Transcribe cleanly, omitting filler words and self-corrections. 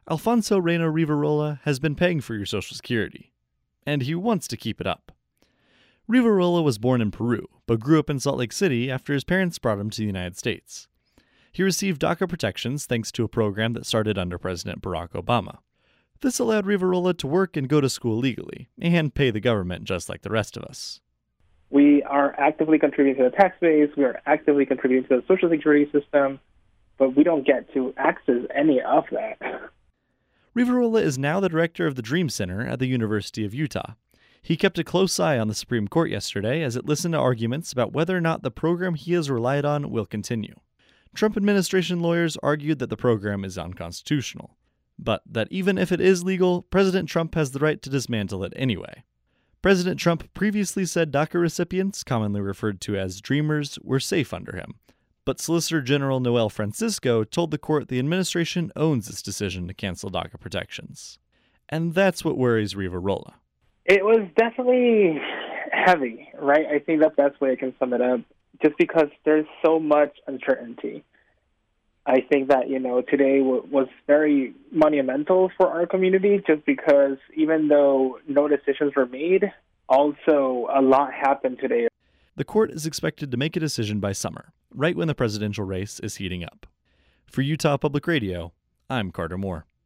Alfonso Reyno Rivarola has been paying for your Social Security, and he wants to keep it up. Rivarola was born in Peru, but grew up in Salt Lake City after his parents brought him to the United States. He received DACA protections thanks to a program that started under President Barack Obama. This allowed Rivarola to work and go to school legally, and pay the government just like the rest of us. We are actively contributing to the tax base, we are actively contributing to the Social Security system, but we don't get to access any of that. Rivarola is now the director of the Dream Center at the University of Utah. He kept a close eye on the Supreme Court yesterday as it listened to arguments about whether or not the program he has relied on will continue. Trump administration lawyers argued that the program is unconstitutional, but that even if it is legal, President Trump has the right to dismantle it anyway. President Trump previously said DACA recipients, commonly referred to as Dreamers, were safe under him. But Solicitor General Noel Francisco told the court the administration owns its decision to cancel DACA protections. And that's what worries Rivarola. It was definitely heavy, right? I think that's the best way I can sum it up, just because there's so much uncertainty. I think that, today was very monumental for our community, just because even though no decisions were made, also a lot happened today. The court is expected to make a decision by summer, right when the presidential race is heating up. For Utah Public Radio, I'm Carter Moore.